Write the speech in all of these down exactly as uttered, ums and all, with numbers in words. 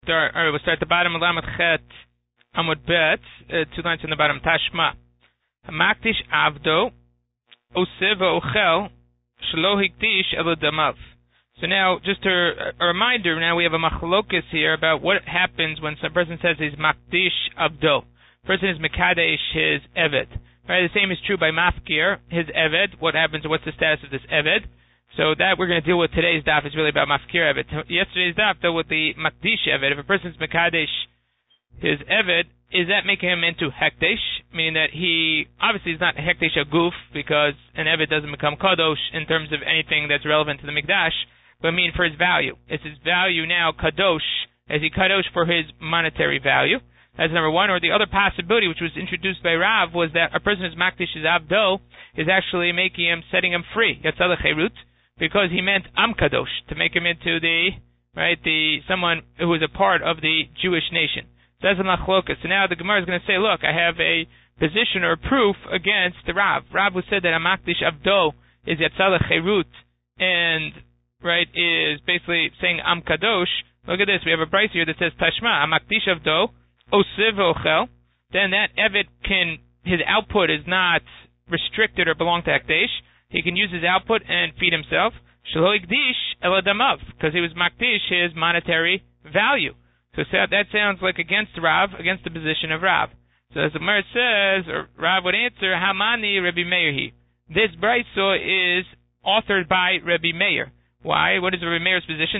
start. All right, we'll start at the bottom. Lamed Chet Amud Bet. Uh, two lines on the bottom. Tashma. Hamakdish Avdo Oseva Ochel Shelo Hikdish Elo Damav. So now, just a, a reminder, now we have a machlokas here about what happens when some person says he's makdish avdo. Person is mekadesh his eved. Right, the same is true by mafkir, his eved. What happens, what's the status of this eved? So that we're going to deal with today's daf is really about mafkir eved. Yesterday's daf dealt with the makdish eved. If a person's mekadesh his eved, is that making him into hekdesh? Meaning that he, obviously is not hekdesh a goof, because an eved doesn't become kadosh in terms of anything that's relevant to the mikdash, but mean for his value. Is his value now kadosh? Is he kadosh for his monetary value? That's number one. Or the other possibility, which was introduced by Rav, was that a person who's makdish his avdo is actually making him, setting him free. Yatzal cherut, because he meant am kadosh, to make him into the, right, the, someone who is a part of the Jewish nation. So that's a machlokas. So now the Gemara is going to say, look, I have a position or proof against the Rav. Rav who said that a makdish avdo is yatzal cherut, and right, is basically saying Am Kadosh. Look at this, we have a price here that says Tashma, Amakdish Avdo, Osiv Ochel. Then that Eved can, his output is not restricted or belong to Hekdesh. He can use his output and feed himself. Shelo Hikdish Eladamav, because he was Makdish his monetary value. So that sounds like against Rav, against the position of Rav. So as the Gemara says, or Rav would answer, Hamani Rabbi Meir he. This brayso is authored by Rabbi Meir. Why? What is Rabbi Meir's position?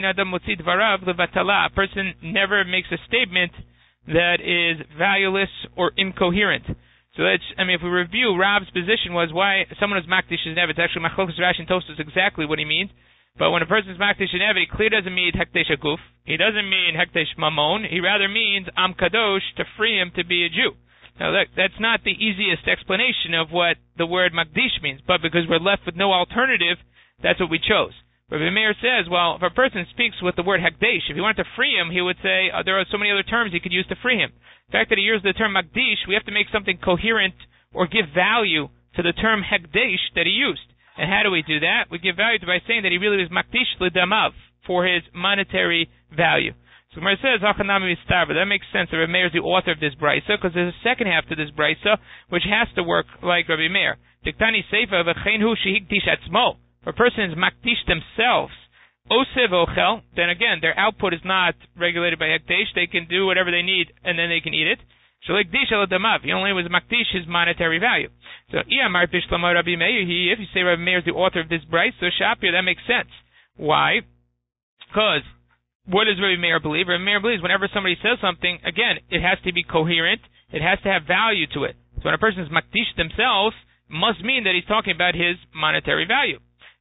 A person never makes a statement that is valueless or incoherent. So let's, I mean, if we review, Rav's position was why someone is makdish and evet. It's actually Machlokas Rashi and Tosfos exactly what he means. But when a person is makdish and evet, he clearly doesn't mean hekdesh aguf. He doesn't mean hekdesh mamon. He rather means am kadosh, to free him to be a Jew. Now look, that's not the easiest explanation of what the word makdish means, but because we're left with no alternative, that's what we chose. Rabbi Meir says, well, if a person speaks with the word hekdesh, if he wanted to free him, he would say, oh, there are so many other terms he could use to free him. The fact that he used the term makdish, we have to make something coherent or give value to the term hekdesh that he used. And how do we do that? We give value to by saying that he really was makdish l'damav, for his monetary value. So Gemara says, Hachanami Mistarva. That makes sense that Rabbi Meir is the author of this brisa, because there's a second half to this brisa, which has to work like Rabbi Meir. Diktani Seifa v'chein hu shehikdish atzmo. If a person is makdish themselves, osev ochel, then again, their output is not regulated by hekdesh. They can do whatever they need, and then they can eat it. Shalekdish eladamav. He only was makdish his monetary value. So, if you say Rabbi Meir is the author of this brisa, so Shapir, that makes sense. Why? Because what does Rabbi Meir believe? Rabbi Meir believes whenever somebody says something, again, it has to be coherent. It has to have value to it. So when a person is makdish themselves, it must mean that he's talking about his monetary value.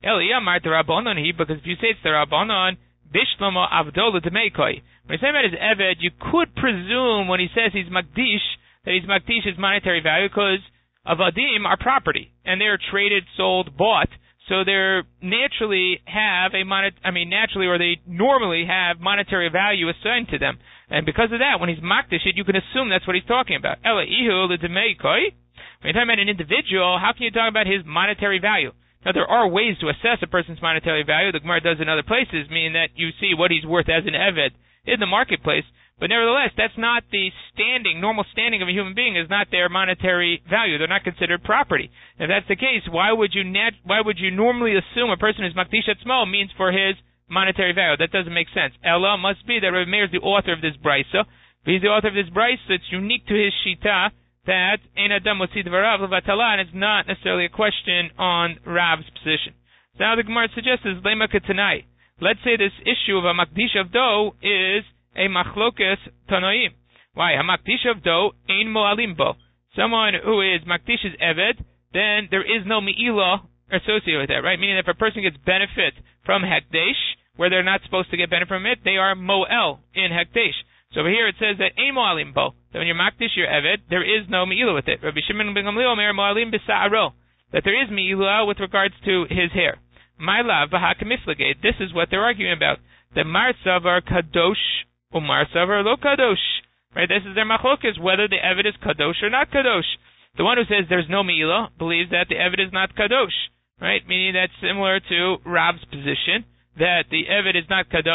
Because if you say it's the Rabbanon, Bishlomo Avdola Demeikoi. When he's saying about his Eved, you could presume when he says he's Makdish, that he's Makdish his monetary value, because Avadim are property, and they're traded, sold, bought, so they naturally have a monet, I mean naturally, or they normally have monetary value assigned to them. And because of that, when he's Makdish it, you can assume that's what he's talking about. Ela Ihu Demeikoi. When you're talking about an individual, how can you talk about his monetary value? Now, there are ways to assess a person's monetary value. The Gemara does in other places, meaning that you see what he's worth as an Eved in the marketplace. But nevertheless, that's not the standing, normal standing of a human being is not their monetary value. They're not considered property. If that's the case, why would you nat- why would you normally assume a person is Makdish Atzmo means for his monetary value? That doesn't make sense. Ella must be that Rabbi Meir is the author of this brisa. If he's the author of this brisa, it's unique to his shita, that Ein Adam Motzi Dvarav Levatala, and it's not necessarily a question on Rav's position. So now the Gemara suggests is Lema Ketanai. Let's say this issue of a Makdish Avdo is a Machlokas Tanoim. Why? A Makdish Avdo Ein Moalim Bo. Someone who is Makdish's Eved, then there is no Me'ilah associated with that, right? Meaning if a person gets benefit from Hekdesh, where they're not supposed to get benefit from it, they are Mo'el in Hekdesh. So over here it says that Ein Mo'alim Bo. So when you're Makdish your Eved, there is no Me'ilah with it. Rabbi Shimon ben Gamliel Omer Mo'alim B'Sa'aro. That there is Me'ilah with regards to his hair. My love, V'Hakamiflagate. This is what they're arguing about. The Marsavar Kadosh, or Marsavar Lo Kadosh. Right, this is their machlokas, whether the Eved is Kadosh or not Kadosh. The one who says there's no Me'ilah believes that the Eved is not Kadosh. Right, meaning that's similar to Rav's position, that the Eved is not Kadosh,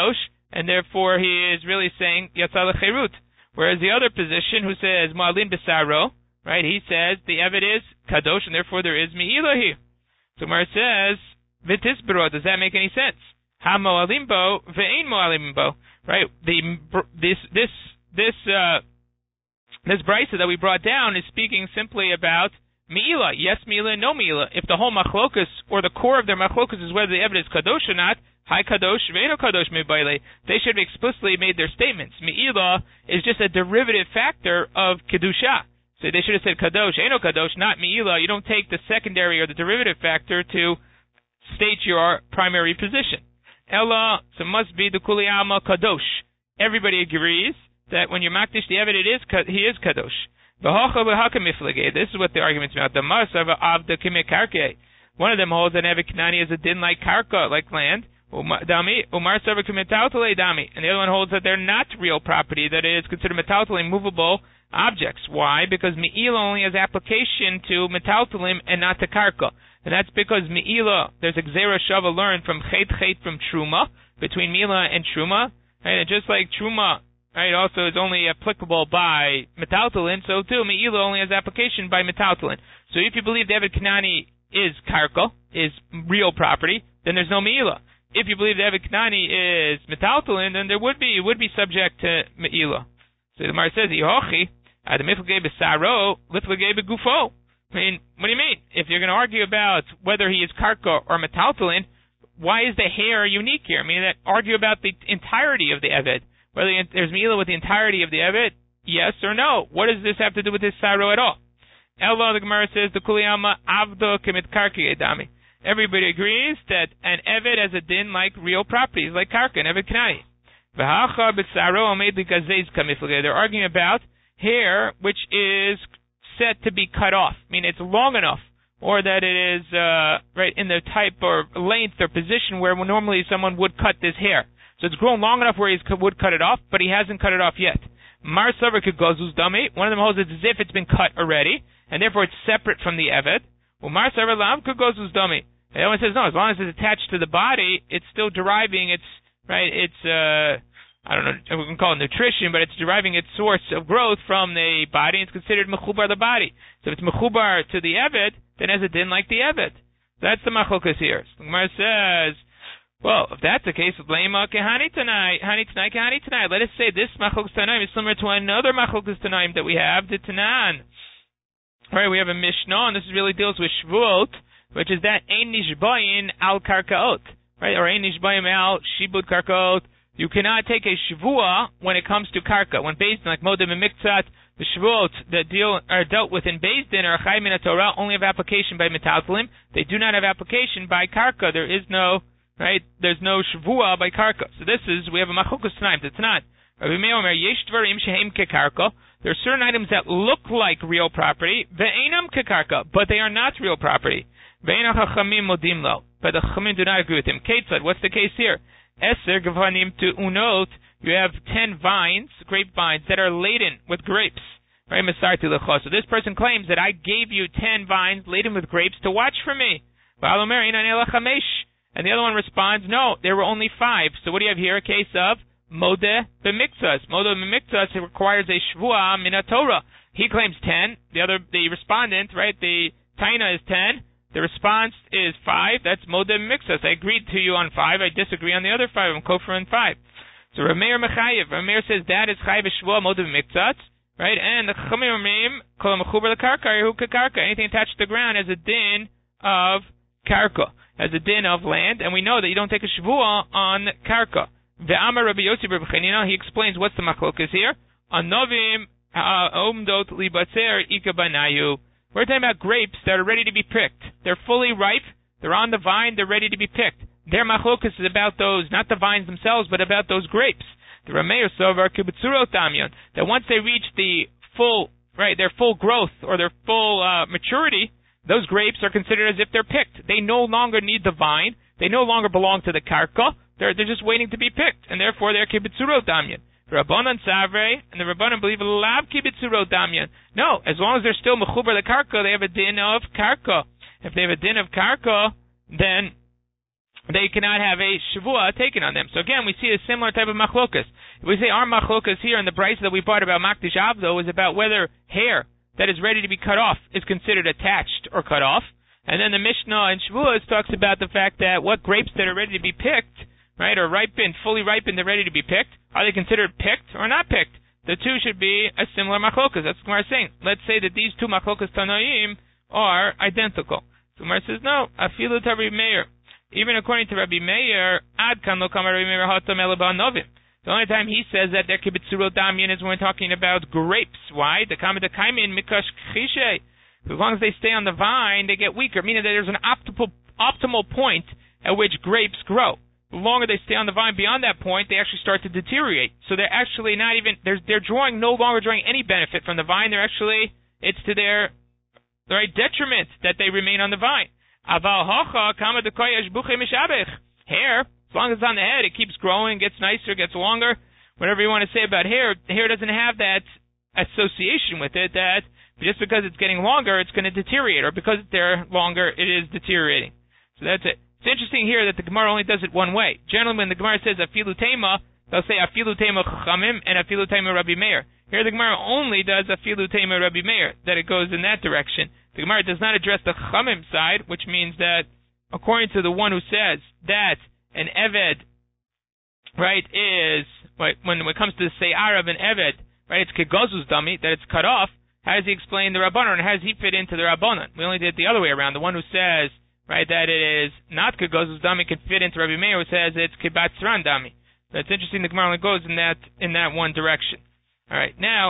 and therefore he is really saying Yatzal Cherut. Whereas the other position, who says Ma'alin Besaro, right, he says the Eved is Kadosh, and therefore there is Me'ilah here. So Mar says, V'tisbero, does that make any sense? Ha Mo'alim bo, ve'ein Mo'alim bo. Right, the, this, this, this, uh, this brisa that we brought down is speaking simply about Me'ilah. Yes, Me'ilah, no Me'ilah. If the whole machlokus, or the core of their machlokus is whether the Eved is Kadosh or not, Hi Kadosh, Ve'eno Kadosh Me'baile, they should have explicitly made their statements. Me'ilah is just a derivative factor of Kedusha. So they should have said Kadosh, Eno Kadosh, not Me'ilah. You don't take the secondary or the derivative factor to state your primary position. Ella, so must be the Kuli Alma Kadosh. Everybody agrees that when you're Makdish the Eved, it is, he is Kadosh. This is what the argument's about. The Masava of the Kimekarke. One of them holds that Eved Knani is a din like Karka, like land. Dami, Umar Sava Kimetautle Dami. And the other one holds that they're not real property, that it is considered Metautle, movable objects. Why? Because Me'ilah only has application to Metautelim and not to Karka. And that's because Me'ilah, there's a Gzera Shava learned from Chet Chet from Truma, between Me'ilah and Truma. Right? And just like Truma, right, also is only applicable by Metautelin, so too Me'ilah only has application by Metautelin. So if you believe the Eved Knani is Karka, is real property, then there's no Me'ilah. If you believe the Eved Knani is Metautelin, then there would be, it would be subject to Me'ilah. So the Gemara says, Yehochi, Ad Miflagei B'Saro, Liflagei B'Gufo. I mean, what do you mean? If you're going to argue about whether he is Karka or Metautelin, why is the hair unique here? I mean, that argue about the entirety of the Eved. Whether there's Me'ilah with the entirety of the Eved, yes or no. What does this have to do with this Saro at all? Ella, the Gemara says, the Kuliyama Avdo Kemit Karki Edami. Everybody agrees that an Eved has a din like real properties, like Karka and Eved Knai. V'hacha b'Saro made l'gazez kamiflagei. They're arguing about hair which is set to be cut off. I mean, it's long enough, or that it is uh, right in the type or length or position where normally someone would cut this hair. So it's grown long enough where he would cut it off, but he hasn't cut it off yet. Mar Savar Kegozuz Dami. One of them holds it as if it's been cut already, and therefore it's separate from the Eved. Well, Mar Savar Lam Kegozuz Dami. The other one says no. As long as it's attached to the body, it's still deriving its right. It's uh, I don't know. We can call it nutrition, but it's deriving its source of growth from the body. And it's considered mechubar the body. So if it's mechubar to the Eved, then has a din like the Eved. That's the machlokas here. So the Gemara says, well, if that's the case, Lema Kehani tonight, Hani tonight, Kehani tonight. Let us say this machlokas tanaim is similar to another machlokas tanaim that we have, the Tanan. All right, we have a Mishnah, and this really deals with Shvuot, which is that Ein Nishbayin al Karkaot, right? Or Ein Nishbayin al Shibud Karkaot. You cannot take a Shavua when it comes to Karka. When Beis Din, like Modem and Miktzat, the Shavuot that deal are dealt with in Beis Din or Chaim in Torah only have application by Metaltalim. They do not have application by Karka. There is no, right? There's no Shavua by Karka. So this is, we have a Machukas tonight. It's not. Rabbi Meir Omer, Yesh Dvarim Shehem Kekarka. There are certain items that look like real property, Ve'enam Kekarka, but they are not real property. Ve'enam Chachamim Modim Lo. But the Chachamim do not agree with him. Ketzad, what's the case here? Eser Gavanim to Unot, you have ten vines, grapevines, that are laden with grapes. Right, Masarti Lecho. So this person claims that I gave you ten vines laden with grapes to watch for me. And the other one responds, no, there were only five. So what do you have here? A case of Modeh B'Miktzas. Modeh B'Miktzas, it requires a Shvuah Min HaTorah. He claims ten. The other, the respondent, right, the Taina is ten. The response is five. That's Modeh B'Miktzas. I agreed to you on five. I disagree on the other five. I'm kofar on five. So Rameir Mechayev. Rameir says that is Chayev Shvuah Modeh B'Miktzas. Right, and the Chachamim Rameim Kol Mechubar LeKarka Yehu Kekarka. Anything attached to the ground has a din of Karka, has a din of land, and we know that you don't take a Shvuah on Karka. Ve'amar Rabbi Yossi Bar Chanina, he explains what's the machlokas here. Anovim Omdot Libatzer Ika Banayu. We're talking about grapes that are ready to be picked. They're fully ripe. They're on the vine. They're ready to be picked. Their machlokas is about those, not the vines themselves, but about those grapes. The Rameir Sovar Kibutzurot Damyon, that once they reach the full, right, their full growth or their full uh, maturity, those grapes are considered as if they're picked. They no longer need the vine. They no longer belong to the karka. They're they're just waiting to be picked, and therefore they're Kibutzurot Damyon. The Rabbanan Savre and the Rabbanan believe Lab Kibutzurot Damyon. No, as long as they're still mechubar the karka, they have a din of karka. If they have a din of karka, then they cannot have a shavua taken on them. So again, we see a similar type of machlokas. If we say our machlokas here in the price that we bought about makdish avdo is about whether hair that is ready to be cut off is considered attached or cut off. And then the Mishnah in Shavuos talks about the fact that what grapes that are ready to be picked, right, or ripened, fully ripened, they're ready to be picked, are they considered picked or not picked? The two should be a similar machlokas. That's what Gemara is saying. Let's say that these two machlokas Tanoim are identical. So Gemara says, no, afilu Rabbi Meir. Even according to Rabbi Meir, ad kan lo kama Rabbi Meir hatam elaba novim. The only time he says that there could be tzurot damyin is when we're talking about grapes. Why? The kama de kaimin mikash chishe. As long as they stay on the vine, they get weaker, meaning that there's an optimal optimal point at which grapes grow. The longer they stay on the vine beyond that point, they actually start to deteriorate. So they're actually not even, they're, they're drawing, no longer drawing any benefit from the vine. They're actually, it's to their, their detriment that they remain on the vine. Aval hocha kama de koyesh buche mishabech. Hair, as long as it's on the head, it keeps growing, gets nicer, gets longer. Whatever you want to say about hair, hair doesn't have that association with it that just because it's getting longer, it's going to deteriorate, or because they're longer, it is deteriorating. So that's it. It's interesting here that the Gemara only does it one way. Generally, when the Gemara says afilu tema, they'll say afilu tema chachamim and afilu tema Rabbi Meir. Here the Gemara only does afilu tema Rabbi Meir, that it goes in that direction. The Gemara does not address the chachamim side, which means that according to the one who says that an eved, right, is, right, when it comes to the seyar of an eved, right, it's kegozuz dummy, that it's cut off. How does he explain the Rabbanon, and how does he fit into the Rabbanon? We only did it the other way around. The one who says, right, that it is not kegozuz dami can fit into Rabbi Meir, who says it's kibatzran dami. That's interesting. The Gemara only goes in that in that one direction. All right, now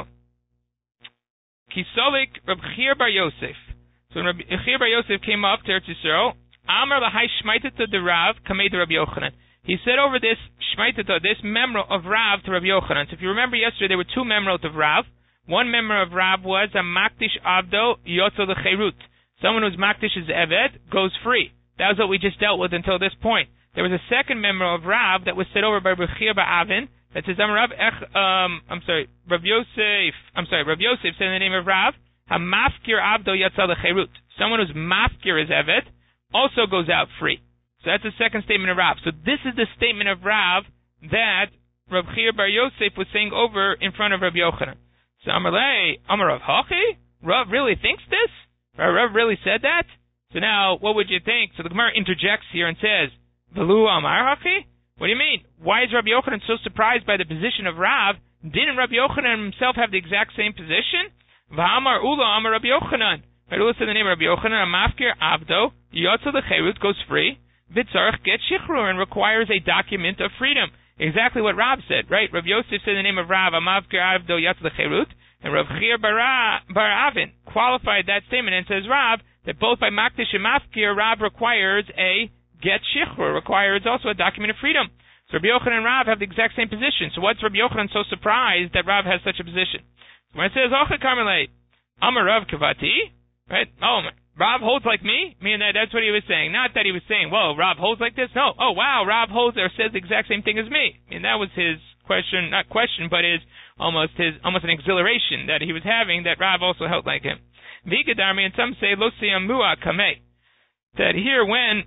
Kisolik Rabbi Chir Bar Yosef. So when Rabbi Chir Bar Yosef came up to Eretz Yisrael, Amar lahai shmaitata de Rav kamei de Rabbi Yochanan. He said over this shmaitata, this memro of Rav to Rabbi Yochanan. So if you remember yesterday, there were two memrot of Rav. One member of Rav was a makdish avdo yotzo lecherut. Someone who's makdish is eved goes free. That was what we just dealt with until this point. There was a second member of Rav that was said over by Rabbi Chir Bar Avin that says, Rav, um, I'm sorry, Rav Yosef. I'm sorry, Rav Yosef said in the name of Rav, hamafkir avdo yotzo lecherut. Someone who's mafkir is eved also goes out free. So that's the second statement of Rav. So this is the statement of Rav that Rav Chir Bar Yosef was saying over in front of Rabbi Yochanan. So Amarle, Amar Rav Hachi? Rav really thinks this? Rav really said that? So now, what would you think? So the Gemara interjects here and says, Velu Amar Hachi? What do you mean? Why is Rabbi Yochanan so surprised by the position of Rav? Didn't Rabbi Yochanan himself have the exact same position? V'amar Ula Amar Rabbi Yochanan. Right, Ula said the name of Rabbi Yochanan, Amafkir Avdo, Yotzo Lecherut, goes free, Vitzarech get Shichrur, and requires a document of freedom. Exactly what Rav said, right? Rav Yosef said in the name of Rav, Amavkir Avdo Yatz Lecherut, and Rav Chir Bar Avin qualified that statement and says, Rav, that both by Makdish and Mafkir, Rav requires a get shichrur, requires also a document of freedom. So Rabbi Yochanan and Rav have the exact same position. So what's Rabbi Yochanan so surprised that Rav has such a position? When it says, Ocha Karmelei, Amar Rav Kavati, right? Oh, Rav holds like me? I mean, that, that's what he was saying. Not that he was saying, whoa, Rav holds like this. No. Oh, wow, Rav holds or says the exact same thing as me. I mean, that was his question, not question, but his almost his almost an exhilaration that he was having that Rav also held like him. Vigadarmi, and some say, Lo siyamua kamei. That here when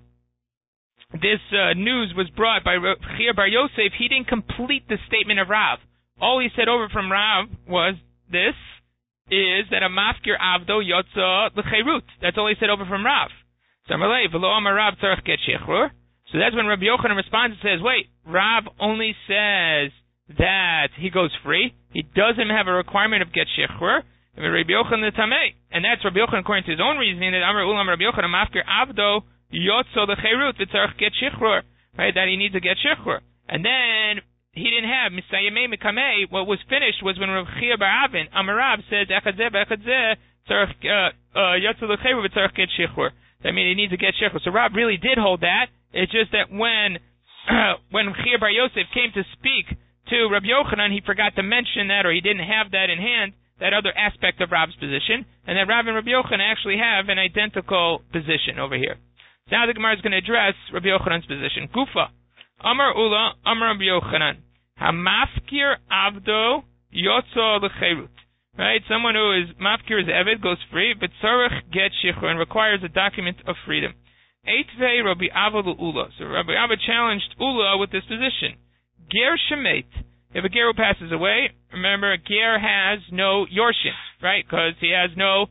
this uh, news was brought by Chir Bar Yosef, he didn't complete the statement of Rav. All he said over from Rav was this, is that a mafkir avdo yotza l'cheirut. That's all he said over from Rav. So that's when Rabbi Yochanan responds and says, wait, Rav only says that he goes free. He doesn't have a requirement of get shechrur. And that's Rabbi Yochanan according to his own reasoning that Amar Ulam Rabbi Yochanan mafkir avdo yotza l'cheirut v'tzarech get shechrur. Right, that he needs to get shechrur. And then he didn't have Misayemei Mekamei. What was finished was when Rav Chir Bar Avin Amarav says Echadzeh Echadzeh Tzarech Yatzu L'Cheru V'Tzarech Get Shechur. That means he needs to get shechur. So Rav really did hold that. It's just that when when Chir Bar Yosef came to speak to Rabbi Yochanan, he forgot to mention that, or he didn't have that in hand, that other aspect of Rav's position, and that Rav and Rabbi Yochanan actually have an identical position over here. So now the Gemara is going to address Rabbi Yochanan's position. Gufa. Amar Ula, Amar Rabbi Yochanan, Hamafkir Avdo Yotzo L'Cheirut. Right, someone who is Mafkir is Eved goes free, but Tzarech get Shichrur and requires a document of freedom. Eitvei Rabbi Abba Ula. So Rabbi Abba challenged Ula with this position. Ger Shemet. If a ger passes away, remember, a ger has no yorshin, right? Because he has no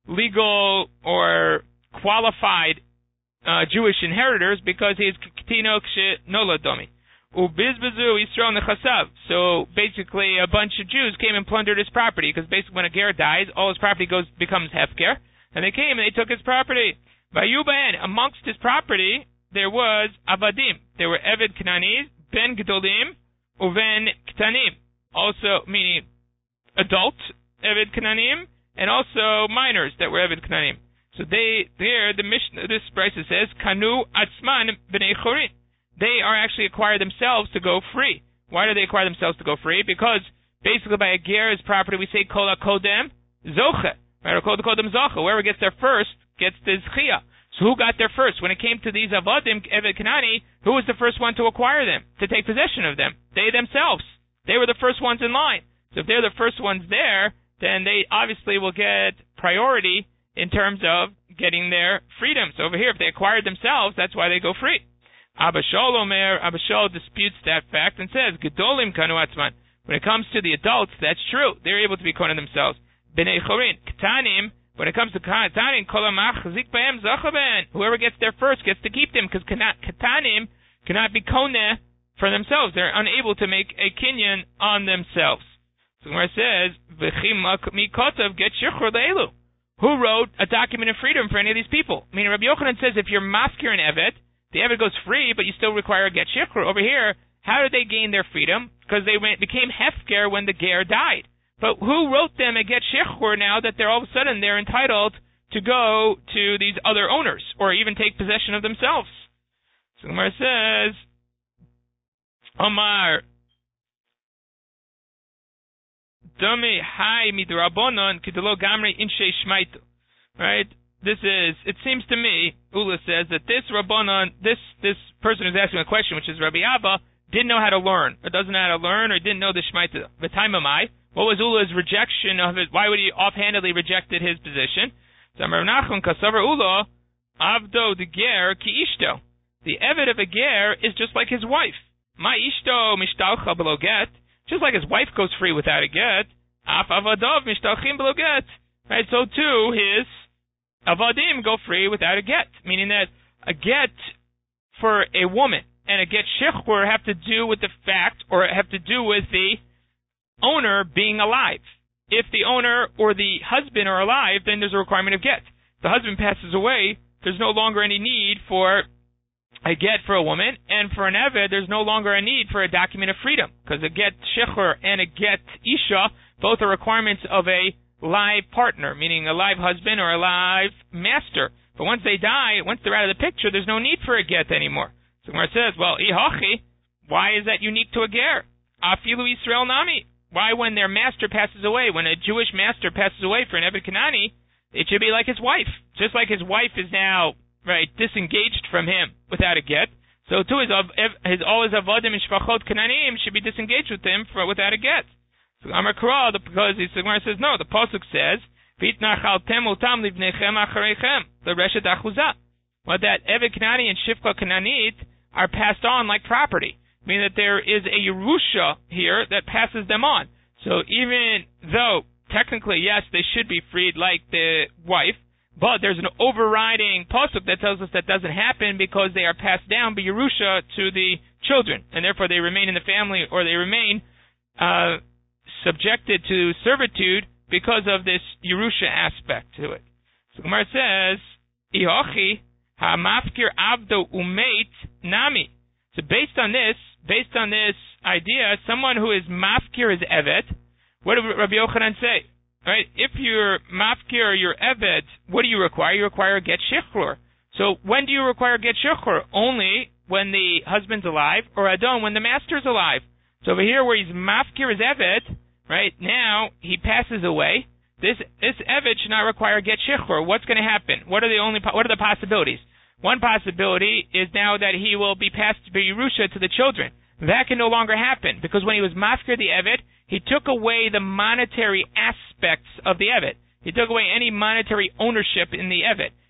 legal or qualified uh, Jewish inheritors because he is Ketinok Noladomi. Ubizbazu Yisrael Nechasav. So basically, a bunch of Jews came and plundered his property because basically, when a ger dies, all his property goes becomes hefker, and they came and they took his property. Vayuban, amongst his property, there was Avadim. There were Eved Kananis, Ben Gedolim, Uven Ktanim, also meaning adult Eved Kananim, and also minors that were Eved Kananim. So they, there, the Mishnah, this Brisa says, Kanu Atzman B'nei Chorin. They are actually acquire themselves to go free. Why do they acquire themselves to go free? Because basically by a ger's property we say Kol HaKodem Zoche. Right, or Kol HaKodem Zoche. Whoever gets there first gets the Zchiyah. So who got there first? When it came to these Avadim, Eved Kanani, who was the first one to acquire them, to take possession of them? They themselves. They were the first ones in line. So if they're the first ones there, then they obviously will get priority in terms of getting their freedom. So over here, if they acquired themselves, that's why they go free. Abba Shaul Omer, Abba Shaul disputes that fact and says, Gedolim Kanu Atzman. When it comes to the adults, that's true. They're able to be kohen themselves. B'nei Chorin, Ketanim. When it comes to Ketanim, Kolamach Zik B'hem Zachaben. Whoever gets there first gets to keep them, because Ketanim cannot be koneh for themselves. They're unable to make a kinyan on themselves. So where it says, V'chim Mikotav get Shichur Le'elu. Who wrote a document of freedom for any of these people? I mean, Rabbi Yochanan says if you're mafkir an Evet, the Evet goes free, but you still require a get Shichur. Over here, how did they gain their freedom? Because they went, became hefker when the ger died. But who wrote them a get Shichur now that they're all of a sudden they're entitled to go to these other owners or even take possession of themselves? So the Gemara says, Omar, Dami hai midrabanon kidelo gamre inshe shmaitu. Right? This is, it seems to me, Ula says that this Rabbanon, this this person who's asking a question, which is Rabbi Abba, didn't know how to learn, or doesn't know how to learn, or didn't know the shmaitu. The time of my, what was Ula's rejection of it? Why would he offhandedly rejected his position? Zamar Nachum kasavar Ula, avdo de ger ki ishto. The evet of a ger is just like his wife. Ma ishto mishtalcha below get. Just like his wife goes free without a get, af avadov mishtalchim below get. Right, so too his avadim go free without a get, meaning that a get for a woman and a get shichur have to do with the fact, or have to do with the owner being alive. If the owner or the husband are alive, then there's a requirement of get. If the husband passes away, there's no longer any need for a get for a woman, and for an eved, there's no longer a need for a document of freedom, because a get shichur and a get isha both are requirements of a live partner, meaning a live husband or a live master. But once they die, once they're out of the picture, there's no need for a get anymore. So Gemara says, well, ihachi, why is that unique to a ger? Afilu Yisrael nami. Why, when their master passes away, when a Jewish master passes away for an Eved Kanani, it should be like his wife. Just like his wife is now, right, disengaged from him without a get, so too his, his all his avodim and shvachot Kananim should be disengaged with him for, without a get. So Amar Kara, because the Gemara says no. The pasuk says, "V'itnachaltem utam livnechem acharechem." The reshet achuzah. Well, that Eved Kanani and Shivcha Kananit are passed on like property, meaning that there is a Yerusha here that passes them on. So even though technically, yes, they should be freed like the wife, but there's an overriding pasuk that tells us that doesn't happen because they are passed down by Yerusha to the children, and therefore they remain in the family, or they remain uh, subjected to servitude because of this Yerusha aspect to it. So Gemara says, Ihochi ha-mafkir avdo umeit nami. So based on this, based on this idea, someone who is mafkir is evet. What did Rabbi Yochanan say? Right? If you're mafkir, you're evet, what do you require? You require a get shichrur. So when do you require get shichrur? Only when the husband's alive, or adon when the master's alive. So over here where he's mafkir is evet, right, now he passes away. This this evet should not require get shichrur. What's going to happen? What are the only what are the possibilities? One possibility is now that he will be passed by Yerusha to the children. That can no longer happen, because when he was mafkir the evet, he took away the monetary aspects of the evet. He took away any monetary ownership in the evet,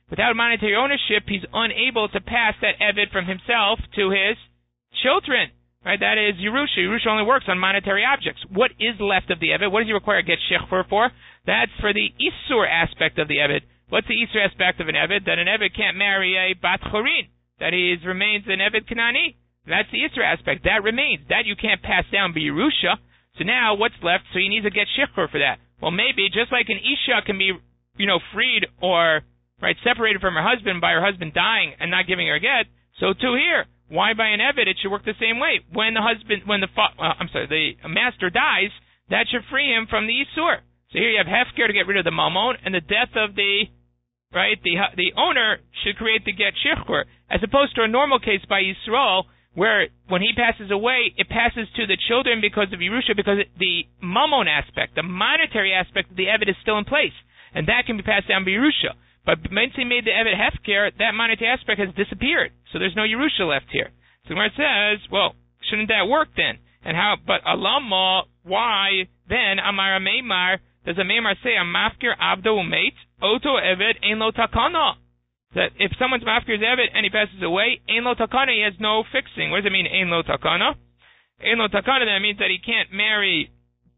without monetary ownership, he's unable to pass that Eved from himself to his children. Right? That is Yerusha. Yerusha only works on monetary objects. What is left of the Eved? What does he require to get Shechur for? That's for the Isur aspect of the Eved. What's the Isur aspect of an Eved? That an Eved can't marry a Bat Chorin. That he is, remains an Eved Kanani. That's the Isra aspect. That remains. That you can't pass down by Yerusha. So now what's left? So he needs to get Shechur for that. Well, maybe just like an Isha can be, you know, freed or, right, separated from her husband by her husband dying and not giving her a get, so too here. Why by an Eved? It should work the same way. When the husband, when the, fa- uh, I'm sorry, the master dies, that should free him from the Isur. So here you have Hefker to get rid of the Mammon, and the death of the, right, the the owner should create the get Shechur, as opposed to a normal case by Yisrael, where when he passes away, it passes to the children because of Yerusha, because the Mammon aspect, the monetary aspect of the Eved is still in place, and that can be passed down by Yerusha. But once he made the Eved Hefker, that monetary aspect has disappeared, so there's no Yerusha left here. So Gemara says, well, shouldn't that work then? And how? But Alama, why then? Amar Meimar, does a Meimar say a Mafkir Abdo Umeit Oto Eved Ein Lo Takana? That if someone's Mafkir is Eved and he passes away, Ein Lo Takana, he has no fixing. What does it mean, Ein Lo Takana? Ein Lo Takana, that means that he can't marry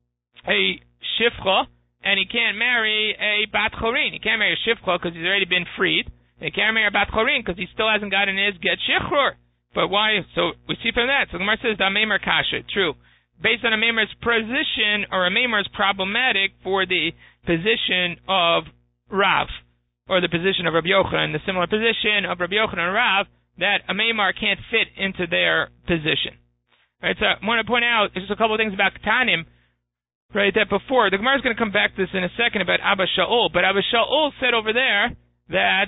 a Shifcha, and he can't marry a Bat Chorin. He can't marry a Shifcha because he's already been freed. And he can't marry a Bat Chorin because he still hasn't gotten his get Shechur. But why? So we see from that. So the Gemara says, Da Meimer Kasha. True. Based on a Meimer's position, or a Meimer is problematic for the position of Rav, or the position of Rabbi Yochanan, the similar position of Rabbi Yochanan and Rav, that a Meimer can't fit into their position. Right, so I want to point out just a couple of things about Ketanim, right, that before, the Gemara is going to come back to this in a second about Abba Shaul, but Abba Shaul said over there that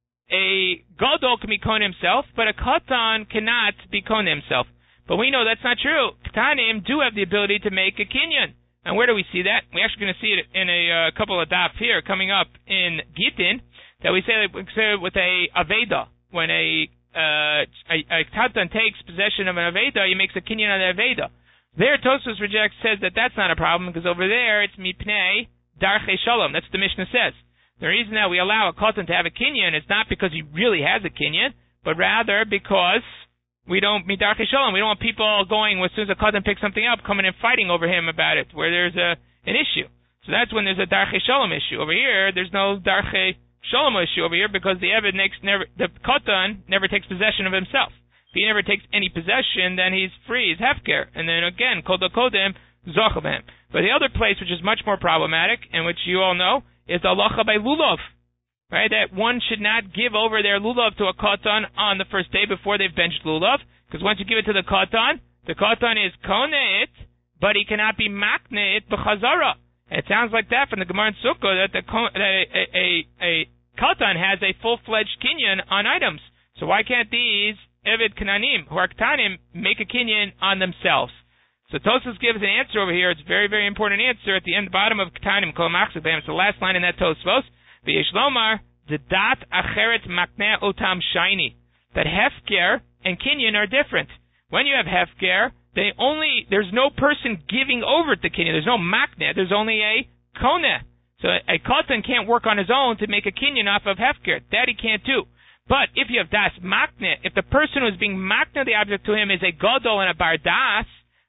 a Gadol can be Kon himself, but a Katan cannot be Kon himself. But we know that's not true. Ketanim do have the ability to make a Kinyan. And where do we see that? We're actually going to see it in a uh, couple of daf here coming up in Gittin, that we say, that we say with a Aveda, when a uh, a, a Katan takes possession of an Aveda, he makes a Kinyan on the Aveda. There, Tosfos rejects, says that that's not a problem, because over there it's Mipnei Darchei Shalom. That's what the Mishnah says. The reason that we allow a Katan to have a Kinyan is not because he really has a Kinyan, but rather because we don't Midarchei Shalom. We don't want people going, as soon as a Katan picks something up, coming and fighting over him about it, where there's a an issue. So that's when there's a Darchei Shalom issue. Over here, there's no Darchei Shalom issue over here, because the Eved next never, the Katan never takes possession of himself. If he never takes any possession, then he's free, he's hefker. And then again, Kol Kodem, Zochavim. But the other place, which is much more problematic, and which you all know, is the halacha by Lulav. Right? That one should not give over their Lulav to a Katan on the first day before they've benched Lulav, because once you give it to the Katan, the Katan is Koneit, but he cannot be Makneit b'chazara. It sounds like that from the Gemara in Sukkah, that, the, that a, a, a Katan has a full-fledged Kinyan on items. So why can't these Eved Kananim, who are Ketanim, make a Kinyan on themselves? So Tosfos gives an answer over here. It's a very, very important answer at the end, bottom of Ketanim, Kol Machzubim. It's the last line in that Tosfos. V'yesh lomar, Zedat Acheret Makneh Otam Shaini. That Hefker and Kinyan are different. When you have Hefker, they only, there's no person giving over to Kinyan. There's no Makneh. There's only a Koneh. So a, a Katan can't work on his own to make a Kinyan off of Hefker. That he can't do. But if you have Das Makneh, if the person who's being Makneh the object to him is a Gadol and a Bar Das,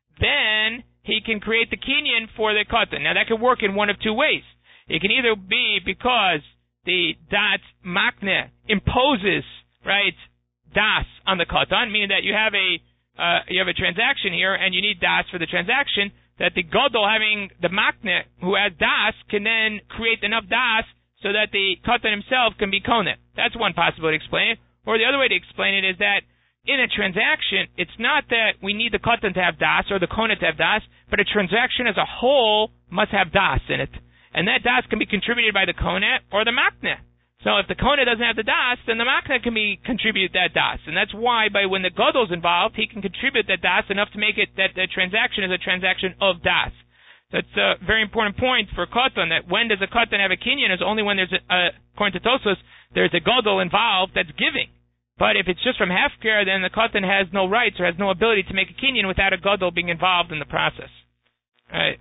then he can create the Kinyan for the Katan. Now that can work in one of two ways. It can either be because the Dat Makneh imposes, right, Das on the Katan, meaning that you have a uh, you have a transaction here and you need Das for the transaction, that the Gadol having the Makneh who has Das can then create enough Das so that the Katan himself can be Koneh. That's one possibility to explain it. Or the other way to explain it is that in a transaction, it's not that we need the Katan to have Das or the Koneh to have Das, but a transaction as a whole must have Das in it. And that Das can be contributed by the Koneh or the Makneh. So if the Koneh doesn't have the Das, then the Makneh can be contribute that Das. And that's why by when the Gadol's involved, he can contribute that Das enough to make it that the transaction is a transaction of Das. That's a very important point for Katan, that when does a Katan have a Kinyan is only when there's, a, uh, according to Tosfos, there's a Gadol involved that's giving. But if it's just from Hefker, then the Katan has no rights or has no ability to make a Kinyan without a Gadol being involved in the process. All right.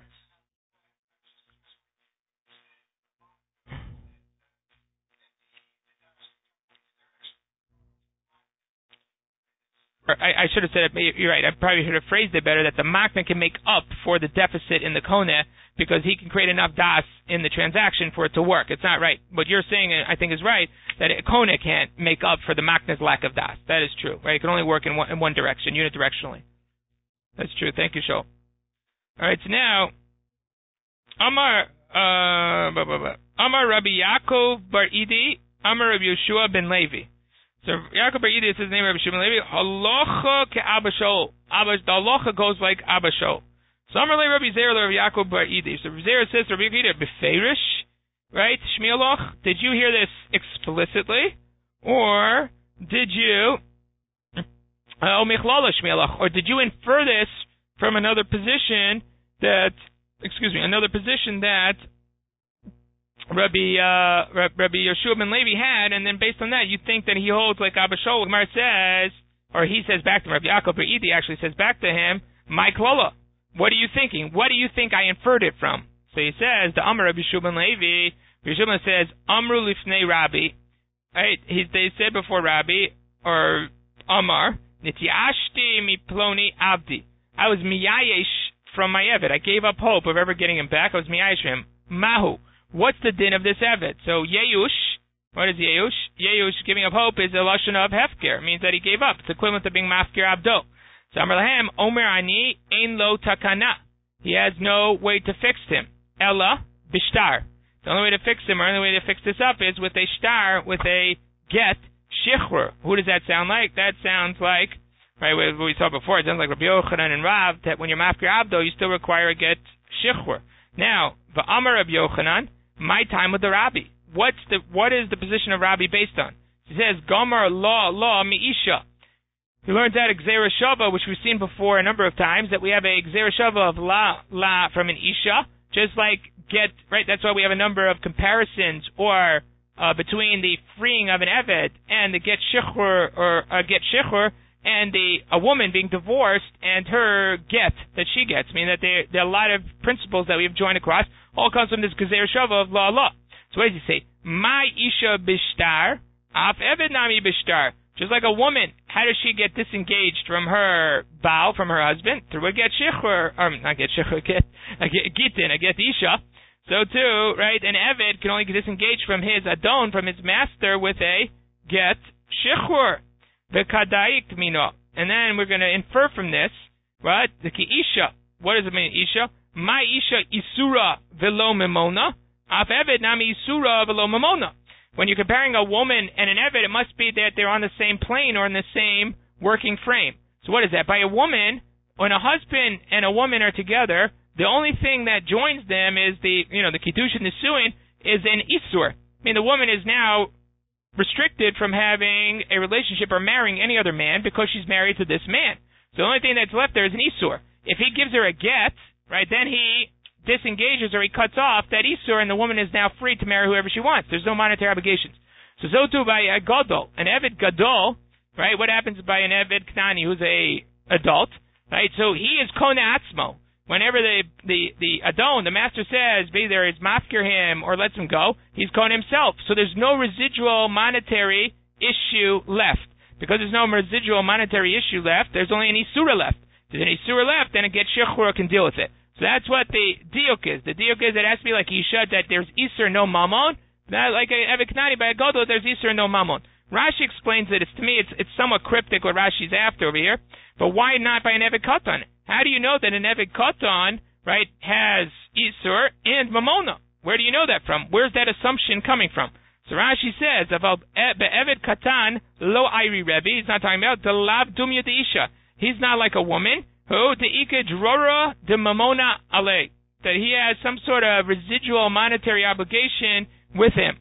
or I, I should have said it, you're right, I probably should have phrased it better, that the makna can make up for the deficit in the kone because he can create enough das in the transaction for it to work. It's not right. What you're saying, I think, is right, that a kone can't make up for the makna's lack of das. That is true, right? It can only work in one, in one direction, unidirectionally. That's true. Thank you, Shol. All right, so now, Amar, uh, blah, blah, blah. Amar Rabbi Yaakov Bar Idi, Amar Rabbi Yeshua ben Levi. So Yaakov Bar Idi is his name, Rabbi Yeshua ben Levi. Halacha ke Abba Shaul. Abba, the halacha goes like Abba Shaul. So Amar Le Rabbi Zer Rabbi Yaakov Bar Idi. So Rabbi Zer says, Rabbi Yaakov Beferish, right? Shmialoch, did you hear this explicitly? Or did you, oh, Michlala Shmialoch, or did you infer this from another position that, excuse me, another position that Rabbi uh, Rabbi Yeshua ben Levi had, and then based on that, you think that he holds like Abba Shaul. Gemara says, or he says back to Rabbi Yaakov Bar Idi, actually says back to him, my klala. What are you thinking? What do you think I inferred it from? So he says, the Amar Rabbi Yeshua ben Levi, Rabbi Yeshua says, Amru lifnei Rabbi. Right? He, they said before Rabbi, or Amar, Nitiashti mi ploni abdi. I was miyayesh from my Eved. I gave up hope of ever getting him back. I was miyayesh from him. Mahu. What's the din of this Eved? So Yeush, what is Yeush? Yeush, giving up hope, is a lashon of hefker. It means that he gave up. It's equivalent to being mafkir abdo. So Amar Lahem, Omer ani ein lo takana. He has no way to fix him. Ella bishtar. The only way to fix him, or the only way to fix this up, is with a shtar, with a get shichur. Who does that sound like? That sounds like, right, what we saw before, it sounds like Rabbi Yochanan and Rav, that when you're mafkir abdo, you still require a get shichur. Now, va'amar Rabbi Yochanan, my time with the Rabbi. What's the what is the position of Rabbi based on? He says, Gomer law law mi isha. He learns out Gzeira Shava, which we've seen before a number of times, that we have a Gzeira Shava of la la from an isha, just like get, right, that's why we have a number of comparisons or uh, between the freeing of an Eved and the get shichur, or uh, get shichur, and the a woman being divorced and her get that she gets. I mean that there, there are a lot of principles that we have joined across, all comes from this Gzeira Shava of la la. So what does he say? My isha bishtar, af Eved nami bishtar. Just like a woman, how does she get disengaged from her baal, from her husband? Through a get shichur, or not get shichur, get a get gitin, a get isha. So too, right, an Eved can only get disengaged from his adon, from his master, with a get shichur. The kadaik mino. And then we're going to infer from this, right, the ki isha. What does it mean, isha? My isha isura velo memona, af Eved nami isura velo memona. When you're comparing a woman and an Eved, it must be that they're on the same plane or in the same working frame. So what is that? By a woman, when a husband and a woman are together, the only thing that joins them is the, you know, the Kiddush and the Nisuin is an Isur. I mean, the woman is now restricted from having a relationship or marrying any other man because she's married to this man. So the only thing that's left there is an Isur. If he gives her a get, right, then he disengages or he cuts off that Isur, and the woman is now free to marry whoever she wants. There's no monetary obligations. So so too by a Gadol, an Eved Gadol, right? What happens by an Eved Knani who's a adult, right? So he is Kona Atzmo. Whenever the, the, the Adon, the master says, either is mafkir him or lets him go, he's Kona himself. So there's no residual monetary issue left. Because there's no residual monetary issue left, there's only an Isura left. If there's an Isura left, then it gets Shechur can deal with it. So that's what the diuk is. The diuk is it has to be like Isha, that there's Isur no Mammon. Not like a Eved Knani by a Gadol, there's Isur no Mammon. Rashi explains it. It's, to me, it's it's somewhat cryptic what Rashi's after over here. But why not by an Eved Katan? How do you know that an Eved Katan, right, has Isur and Mamona? Where do you know that from? Where's that assumption coming from? So Rashi says, about Eved Katan, lo Iri Rebbe, he's not talking about the Lav Dumya de Isha. He's not like a woman. Who the Ika Drora de Mamona Ale, that he has some sort of residual monetary obligation with him.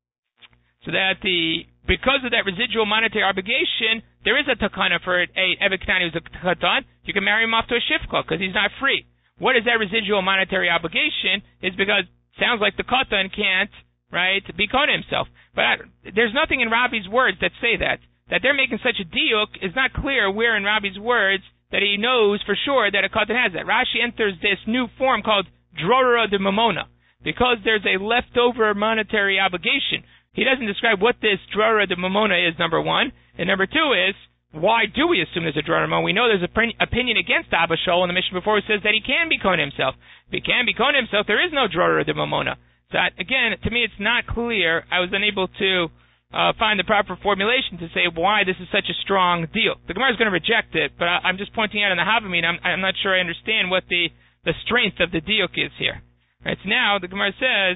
So that the because of that residual monetary obligation, there is a takana for a Eved Knani who's a katan. You can marry him off to a shifcha because he's not free. What is that residual monetary obligation? Is because it sounds like the katan can't, right, be kona himself. But I, there's nothing in Rabbi's words that say that. That they're making such a diuk is not clear where in Rabbi's words that he knows for sure that a katan has that. Rashi enters this new form called drora de mamona because there's a leftover monetary obligation. He doesn't describe what this drora de mamona is, number one. And number two is, why do we assume there's a dror Ramon? We know there's an opinion against Abba Shaul in the mission before, who says that he can be Kohen himself. If he can be Kohen himself, there is no dror de Mamona. So that, again, to me, it's not clear. I was unable to uh, find the proper formulation to say why this is such a strong deal. The Gemara is going to reject it, but I, I'm just pointing out in the Havamim, I'm, I'm not sure I understand what the, the strength of the diuk is here. Right, so now the Gemara says,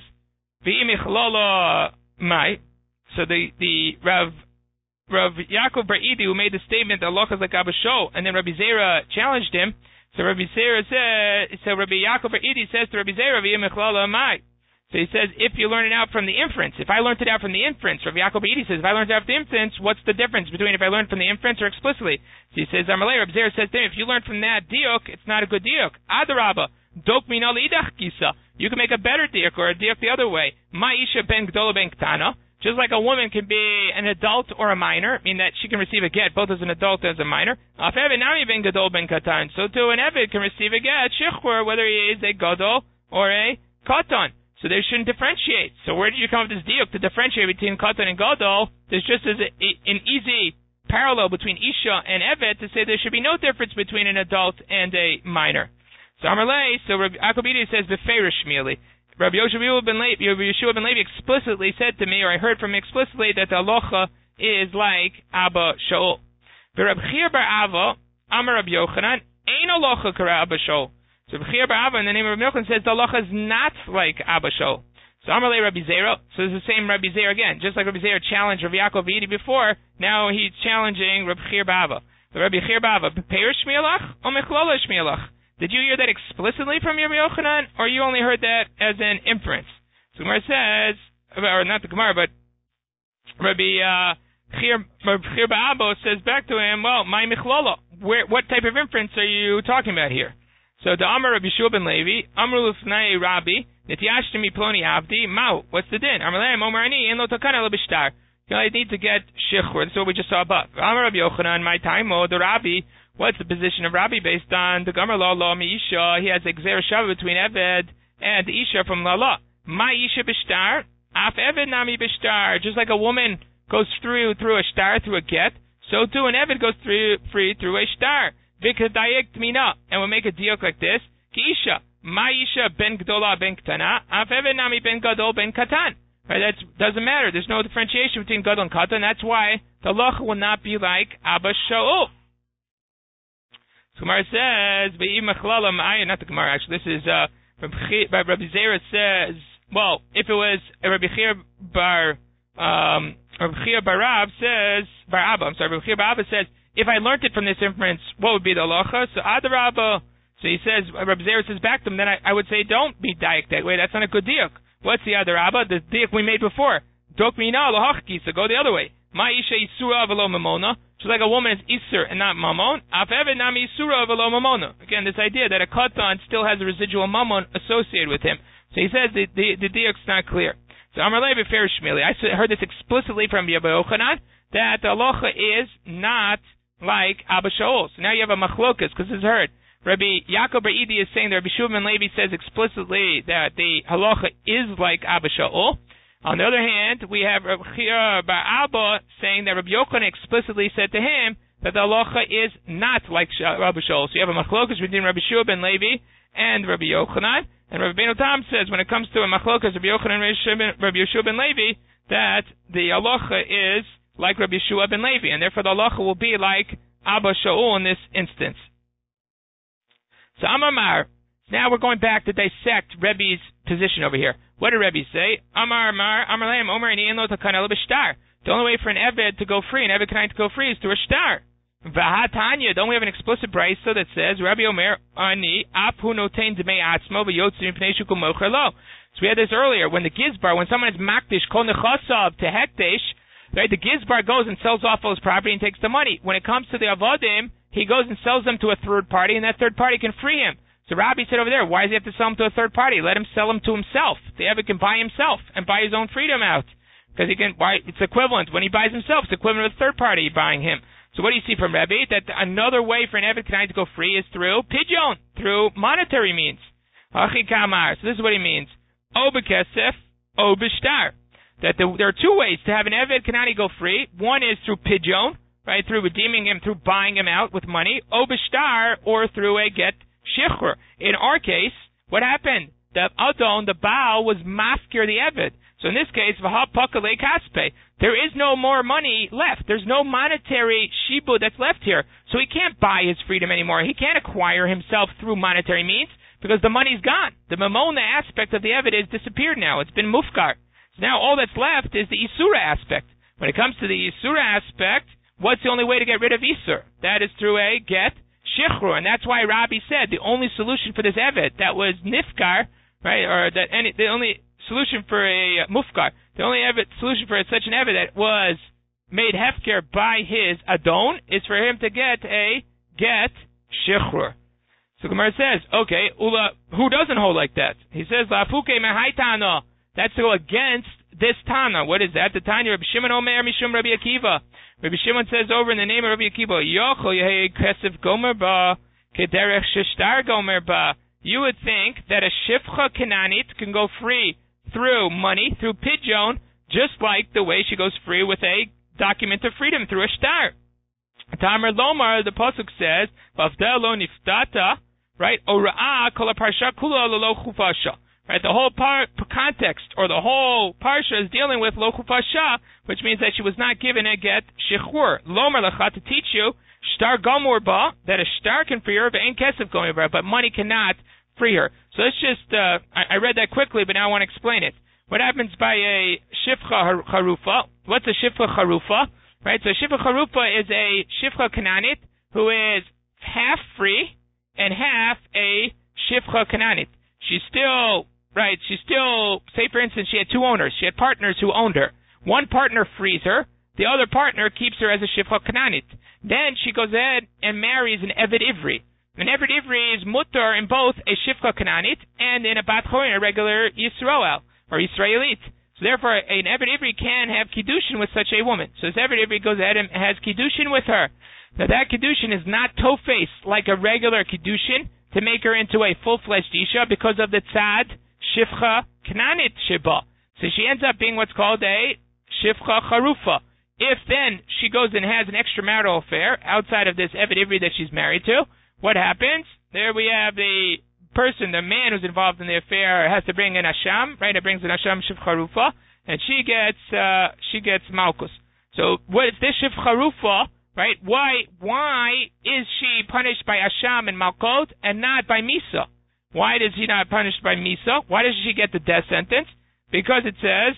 V'imichlolo mai. So the, the Rav, Rav Yaakov Bar Idi, who made the statement that Allah is like Abba Shaul, and then Rabbi Zera challenged him. So Rabbi Zera said, so Rabbi Yaakov Bar Idi says to Rabbi Zera, V'imichlolo mai. So he says, if you learn it out from the inference, if I learned it out from the inference, Rabbi Yaakov Bar Idi says, if I learned it out from the inference, what's the difference between if I learned from the inference or explicitly? So he says, Amalei, Rabbi Zera says to him, if you learn from that diuk, it's not a good diuk. Adarabba, dok minal idach gisa. You can make a better diuk or a diuk the other way. Ma'isha ben gdola ben ktana. Just like a woman can be an adult or a minor, meaning that she can receive a get both as an adult and as a minor. Af eved nami ben gadol ben katan. So too an eved can receive a get shichur, whether he is a gadol or a katan. So they shouldn't differentiate. So where did you come up with this diuk to differentiate between katan and gadol? There's just as a, a, an easy parallel between isha and eved to say there should be no difference between an adult and a minor. So Amarlei, so Rabbi Yaakov Bar Idi says beferish shmili. Rabbi Yeshua ben Levi, Yeshua ben Levi explicitly said to me, or I heard from him explicitly, that the halacha is like Abba Shaul. But Rabbi Chia bar Ava, Amar Rabbi Yochanan, ain't halacha kara Abba Shaul. So Rabbi Chia bar Ava in the name of Rabbi Yochanan says the halacha is not like Abba Shaul. So Amarlei Rabbi Zera, so it's the same Rabbi Zera again, just like Rabbi Zera challenged Rabbi Yaakov Bar Idi before. Now he's challenging Rabbi Chia bar Ava. Rabbi Chia bar Ava, Bepeir Shmielach or Mechlala Shmielach. Did you hear that explicitly from Rabbi Yochanan, or you only heard that as an inference? So Gemara says, or not the Gemara, but Rabbi uh, Chir bar Abba says back to him, well, my michlala, where, what type of inference are you talking about here? So the Amar Rabbi Yeshua ben Levi, Amar Lufnai Rabbi, Netiashtami Ploni Avdi, Mau, what's the din? Amar Leim Omar Ani, En Lo Takana Lebishtar. You know, I need to get shichur. That's what we just saw above. Amar Rabbi Yochanan, my time, the Rabbi. What's the position of Rabbi based on the Gomer Law Law Mi Isha? He has a Gzer Shava between Eved and Isha from La Law. My Isha Bishtar, Af Eved Nami Bishtar. Just like a woman goes through through a star, through a get, so too an Eved goes through free through a star. Vikadayik Tmina. And we'll make a diuk like this. Ki Isha, My Isha ben Gdola ben Ktana, Af Eved Nami ben Gadol ben Katan. Right, that doesn't matter. There's no differentiation between Gadol and Katan. That's why the halacha will not be like Abba Shaul. Gemara says, not the Gemara, actually, this is, uh, Rabbi, Rabbi Zera says, well, if it was Rabbi Chia bar, um, Rabbi Chia bar Rab says, bar Abba, I'm sorry, Rabbi Chia bar Abba says, if I learned it from this inference, what would be the halacha? So Adarabba, so he says, Rabbi Zera says back to him, then I, I would say, don't be diak that way, that's not a good diuk. What's the Adarabba? The diuk we made before. Dok mina lahachki, so go the other way. Ma isha isura v'lo mamona. Just like a woman is isur and not mamon. Af eved nami isura v'lo mamona. Again, this idea that a katan still has a residual mamon associated with him. So he says the the, the diuk's not clear. So Amar Levi Fer Shmili. I heard this explicitly from Rabbi Yochanan that the halacha is not like Abba Shaul. So now you have a machlokas because it's heard. Rabbi Yaakov Bar Idi is saying that Rabbi Shua ben Levi says explicitly that the halacha is like Abba Shaul. On the other hand, we have Rabbi Chia bar Abba saying that Rabbi Yochanan explicitly said to him that the halacha is not like Rabbi Shaul. So you have a machlokas between Rabbi Shua ben Levi and Rabbi Yochanan. And Rabbi Ben Tam says when it comes to a machlokas Rabbi Yochanan and Rabbi Yeshua ben Levi that the halacha is like Rabbi Shua ben Levi, and therefore the halacha will be like Abba Shaul in this instance. So Amar, now we're going back to dissect Rebbe's position over here. What did Rebbe say? Amar Amar Amar Leim Omer Ani En Lo Takana Lebishtar. The only way for an Eved to go free, an Eved Kanai to go free, is through a star. Vahatanya. Don't we have an explicit brayso that says Rabbi Omer Ani Apu Notein Dmei Atzmo VeYotzim Pnei Shukum Mocher Lo. So we had this earlier when the Gizbar, when someone is makdish kol nechasav to hekdesh, right? The Gizbar goes and sells off all his property and takes the money. When it comes to the avodim, he goes and sells them to a third party, and that third party can free him. So Rabbi said over there, why does he have to sell them to a third party? Let him sell them to himself. The Eved can buy himself and buy his own freedom out. Because he can, why, it's equivalent. When he buys himself, it's equivalent to a third party buying him. So what do you see from Rabbi? That another way for an Eved Kanai to go free is through pidyon, through monetary means. Achi kamar. So this is what he means. O bekesef, o bishtar. That the, there are two ways to have an Eved Kanai go free. One is through pidyon, right, through redeeming him, through buying him out with money, o b'shtar, or through a get shichur. In our case, what happened? The Adon, the Baal, was mafkir the Eved. So in this case, v'ha-pakale kaspe, there is no more money left. There's no monetary shibud that's left here. So he can't buy his freedom anymore. He can't acquire himself through monetary means because the money's gone. The mamona aspect of the Eved is disappeared now. It's been mufkar. So now all that's left is the Isura aspect. When it comes to the Isura aspect, what's the only way to get rid of Isur? That is through a get shichur. And that's why Rabbi said the only solution for this Eved that was nifkar, right, or that any, the only solution for a uh, mufkar, the only Eved, solution for such an Eved that was made hefker by his Adon is for him to get a get shichur. So Gemara says, okay, Ula, who doesn't hold like that? He says, Lafuke mehaitana. That's to go against this Tana. What is that? The Tanya, Rabbi Shimon Omer Mishum Rabbi Akiva. Rabbi Shimon says over in the name of Rabbi Akiva, Yochel Yehei Kesef Gomer Ba, Kederech Shishtar Gomer Ba. You would think that a Shifcha Kananit can go free through money, through pidyon, just like the way she goes free with a document of freedom through a shtar. Tamer Lomar, the pasuk says, Vavdel lo niftata, right? Ora'a kol parsha kula lo chufasha. Right, the whole par- context or the whole parsha is dealing with lo chufasha, which means that she was not given a get shichur. Lomar lecha, to teach you shtar gomor ba, that a shtar can free her, but ain't kesef gomor ba, but money cannot free her. So let's just, uh, I, I read that quickly, but now I want to explain it. What happens by a shifcha harufa? What's a shifcha harufa? Right, so shifcha harufa is a shifcha kananit who is half free and half a shifcha kananit. She's still, right, she's still, say for instance, she had two owners. She had partners who owned her. One partner frees her. The other partner keeps her as a shifcha kananit. Then she goes ahead and marries an Eved Ivri. An Eved Ivri is mutter in both a shifcha kananit and in a bat chorin, a regular Yisrael, or Israelite. So therefore, an Eved Ivri can have kiddushin with such a woman. So this Eved Ivri goes ahead and has kiddushin with her. Now that kiddushin is not toe-faced like a regular kiddushin to make her into a full-fledged isha because of the tzad shifcha kananit shiba. So she ends up being what's called a shifcha charufa. If then she goes and has an extramarital affair outside of this Eved Ivri that she's married to, what happens? There we have the person, the man who's involved in the affair, has to bring an asham, right? It brings an asham shifcha charufa, and she gets uh, she gets malchus. So what is this shifcha charufa? Right? Why why is she punished by Asham and Malkot and not by Misa? Why is she not punished by Misa? Why does she get the death sentence? Because it says,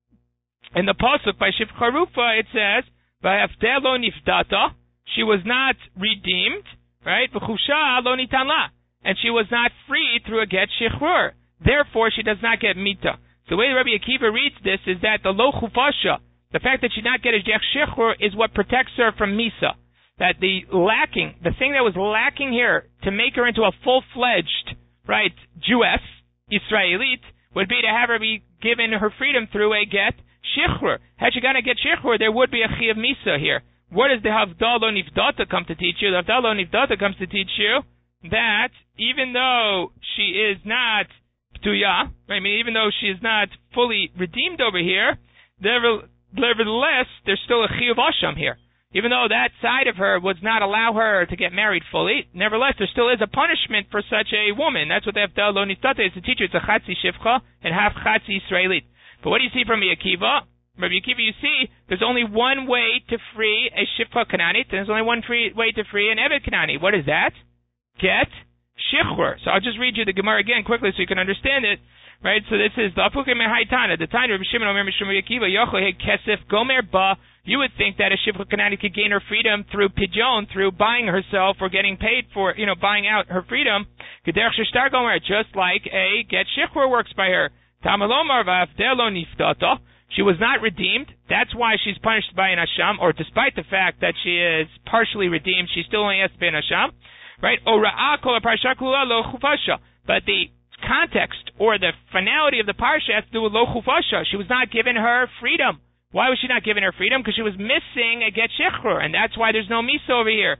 in the pasuk by Shifcha Rufa, it says, V'haftel lo nifdata, she was not redeemed, right? V'chusha lo nitan la, and she was not freed through a get shichrur. Therefore, she does not get mita. So the way Rabbi Akiva reads this is that the lo chufasha, the fact that she did not get a get shichrur, is what protects her from misa. That the lacking, the thing that was lacking here to make her into a full-fledged, right, Jewess, Israelite, would be to have her be given her freedom through a get shichrur. Had she gotten a get shichrur, there would be a chi of misa here. What does the Havdalah Nifdata come to teach you? The Havdalah Nifdata comes to teach you that even though she is not Ptuya, I mean, even though she is not fully redeemed over here, nevertheless, there's still a chi of asham here. Even though that side of her would not allow her to get married fully, nevertheless, there still is a punishment for such a woman. That's what the Havdalah Nifdata is to teach you. It's a chatzi shivcha and half chatzi Israelite. But what do you see from Rabbi Akiva? Rabbi Akiva, you see, there's only one way to free a shifcha kananit, and there's only one free way to free an Eved Kanani. What is that? Get shichrur. So I'll just read you the Gemara again quickly so you can understand it. Right, so this is the Apukim Haitana, the time of Rabbi Shimon Omer Mishum Rabbi Akiva, Yochel He Kesef Gomer Ba. You would think that a shifcha kananit could gain her freedom through pidyon, through buying herself or getting paid for, you know, buying out her freedom. Kederech Shishtar Gomer, just like a get shichrur works by her. Tamalomar V'Avdelo Nifdata. She was not redeemed. That's why she's punished by an asham, or despite the fact that she is partially redeemed, she still only has to be an asham. Right? Ora'a kol parsha kula lo chufasha. But the context or the finality of the parsha has to do with lo chufasha. She was not given her freedom. Why was she not given her freedom? Because she was missing a get shichrur, and that's why there's no misa over here.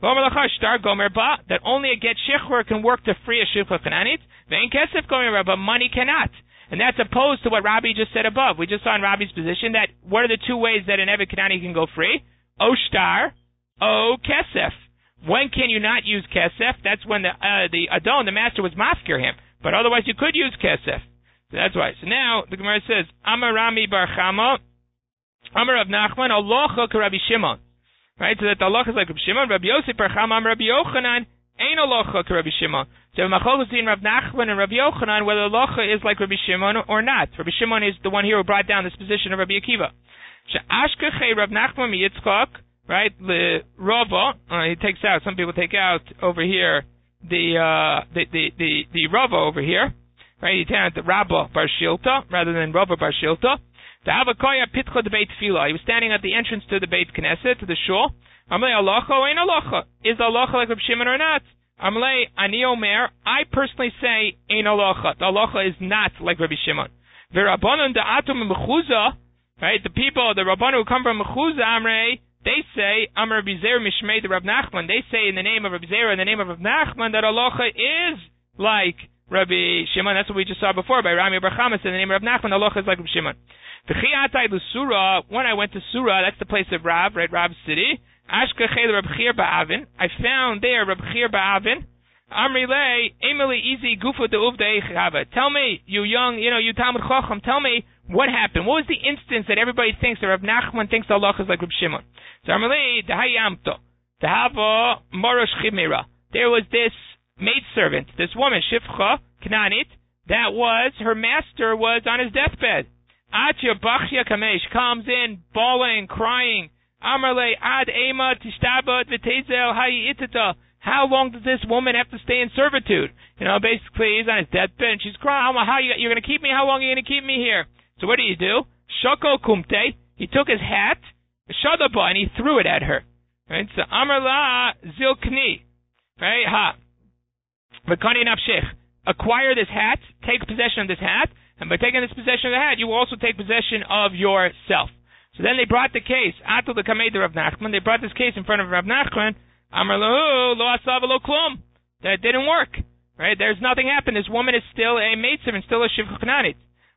That only a get shichrur can work to free a shifcha kananit. Ve'en kesef gomer ba, but money cannot. And that's opposed to what Rabbi just said above. We just saw in Rabbi's position that what are the two ways that an Eved Kanani can go free? O shtar, O kesef. When can you not use kesef? That's when the uh, the adon, the master, was mafkir him. But otherwise, you could use kesef. So that's why. So now the Gemara says, Amar Rami bar Chama, Amar Rav Nachman, Alocha ka Rabbi Shimon. Right. So that the alocha is like Rabbi Shimon. Rabbi Yosef bar Chama, Amar Rabbi Yochanan, Ein alocha ka Rabbi Shimon. So Machlokes in Rav Nachman and Rabbi Yochanan whether alocha is like Rabbi Shimon or not. Rabbi Shimon is the one here who brought down this position of Rabbi Akiva. She'ashkechei Rav Nachman mi Yitzchak. Right, the Rava, uh, he takes out. Some people take out over here the uh, the, the the the Rava over here. Right, he takes out the Rabba Bar Shilta rather than Rava Bar Shilta. The Havakoya Pitcha the Beit Tefillah. He was standing at the entrance to the Beit Knesset, to the shul. Amalei Alocha or Ein Alocha? Is Alocha like Reb Shimon or not? Amalei Ani Omer. I personally say Ein Alocha. The Alocha is not like Rabbi Shimon. V'Rabbanon da'atum mechuza. Right, the people, the Rabbanon who come from mechuza Amrei. They say, Amar Rabbi Zera Mishmei the Rav Nachman. They say in the name of Rabbi Zera, in the name of Rav Nachman, that Alocha is like Rabbi Shimon. That's what we just saw before by Rami bar Chama. In the name of Rav Nachman, Alocha is like Rabbi Shimon. When I went to Surah, that's the place of Rav, right? Rav's city. Ashkechei Rab Chir Ba'avin. I found there Rab Chir Ba'avin. Amri lei, Emily Easy Gufa de Uvdei Chava. Tell me, you young, you know, you Talmud Chacham, tell me what happened. What was the instance that everybody thinks that Rav Nachman thinks Allah is like Rab Shimon? So Amri the Hayamto, the Hava Morosh Chimera. There was this maidservant, this woman, Shifcha Knanit, that was, her master was on his deathbed. Atya Bachya Kamesh comes in, bawling, crying. Amrle Ad Ema Tishtabat Vitezel Hayi Itata. How long does this woman have to stay in servitude? You know, basically, he's on his deathbed, and she's crying, how you, you're going to keep me? How long are you going to keep me here? So what do you do? Shoko kumte. He took his hat, shadaba, and he threw it at her. Right? So, Amrla zilkni. Right? Ha. V'kani nafshich. Acquire this hat, take possession of this hat, and by taking this possession of the hat, you will also take possession of yourself. So then they brought the case, Atul the Kameder of Nachman, they brought this case in front of Rav Nachman, Amar lahu lo asav lo klum. That didn't work. Right? There's nothing happened. This woman is still a maidservant, still a shivcha knanit.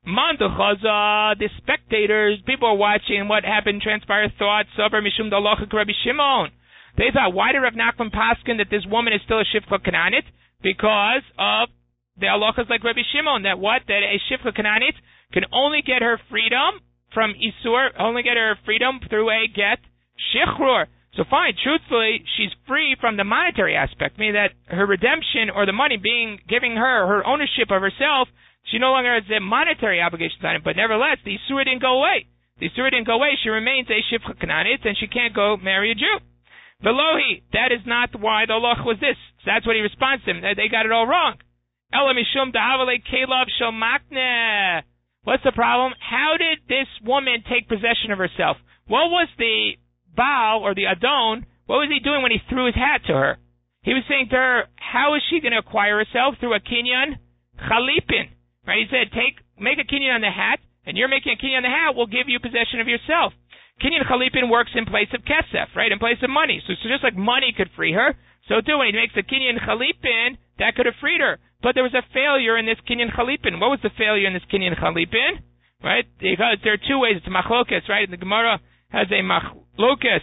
Manduchaza, the spectators, people are watching what happened, transpired, thought, Sabar Mishum Dalacha Rabbi Shimon. They thought, why did Rav Nachman paskin that this woman is still a shivcha knanit? Because of the halachas like Rabbi Shimon, that what? That a shivcha knanit can only get her freedom from Isur, only get her freedom through a get shichrur. So fine, truthfully, she's free from the monetary aspect, meaning that her redemption or the money being giving her her ownership of herself, she no longer has the monetary obligations on it. But nevertheless, the Isur didn't go away. The Isur didn't go away. She remains a shivcha knanit, and she can't go marry a Jew. Velohi, that is not why the halach was this. So that's what he responds to him. They got it all wrong. Ela mishum dahavale kelav shel makneh. What's the problem? How did this woman take possession of herself? What was the Baal, or the Adon, what was he doing when he threw his hat to her? He was saying to her, how is she going to acquire herself? Through a kinyan chalipin. Right? He said, take, make a kinyan on the hat, and you're making a kinyan on the hat, will give you possession of yourself. Kinyan chalipin works in place of kesef, right? In place of money. So, so just like money could free her, so too, when he makes a kinyan chalipin, that could have freed her. But there was a failure in this kinyan chalipin. What was the failure in this kinyan chalipin? Right? Because there are two ways. It's machlokas, right? And the Gemara has a machlokas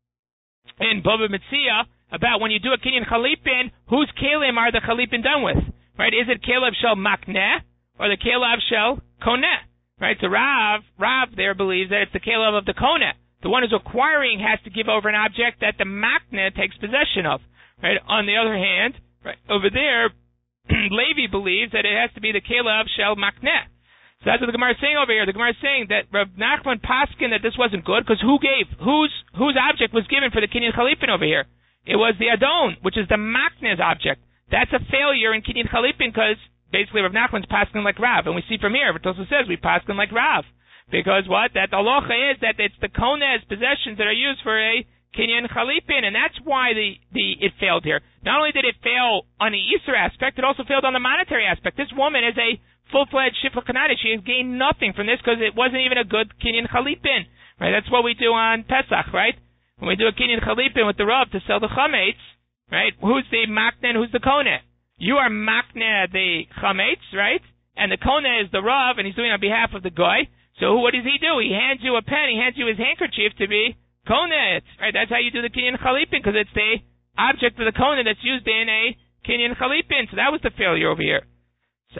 in Bava Metzia about when you do a kinyan chalipin, whose kelim are the chalipin done with? Right? Is it kelev shel makneh or the kelev shel koneh? Right? So Rav, Rav there believes that it's the kelev of the koneh. The one who's acquiring has to give over an object that the makneh takes possession of. Right? On the other hand, right over there, Levi believes that it has to be the kelev shel makneh. So that's what the Gemara is saying over here. The Gemara is saying that Rav Nachman paskin that this wasn't good, because who gave, whose whose object was given for the kinyan chalipin over here? It was the Adon, which is the makneh's object. That's a failure in kinyan chalipin, because basically Rav Nachman's paskin like Rav, and we see from here, it also says we paskin like Rav, because what? That the halacha is that it's the koneh's possessions that are used for a kinyan chalipin, and that's why the, the it failed here. Not only did it fail on the Isser aspect, it also failed on the monetary aspect. This woman is a full-fledged shivcha knanit. She has gained nothing from this because it wasn't even a good kinyan chalipin. Right? That's what we do on Pesach, right? When we do a kinyan chalipin with the Rav to sell the chametz, right? Who's the makneh and who's the koneh? You are makneh the chametz, right? And the koneh is the Rav, and he's doing it on behalf of the guy. So what does he do? He hands you a pen, he hands you his handkerchief to be Konet, right? That's how you do the Kinyan Chalipin, because it's the object of the Konet that's used in a Kinyan Chalipin. So that was the failure over here. So,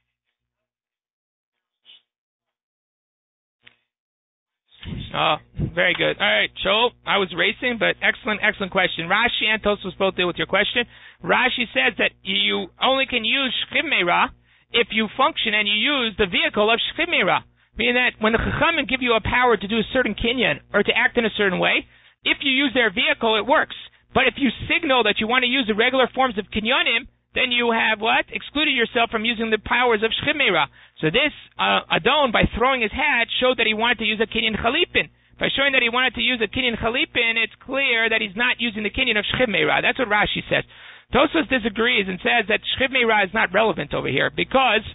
oh, very good. All right, Joel, I was racing, but excellent, excellent question. Rashi and Tosfos both deal with your question. Rashi says that you only can use Shchiv Meira if you function and you use the vehicle of Shchiv Meira. Meaning that when the Chachamim give you a power to do a certain kinyan or to act in a certain way, if you use their vehicle, it works. But if you signal that you want to use the regular forms of kinyanim, then you have what? Excluded yourself from using the powers of Shchiv Meira. So this uh, Adon, by throwing his hat, showed that he wanted to use a kinyan Chalipin. By showing that he wanted to use a kinyan Chalipin, it's clear that he's not using the kinyan of Shchiv Meira. That's what Rashi says. Tosfos disagrees and says that Shchiv Meira is not relevant over here, because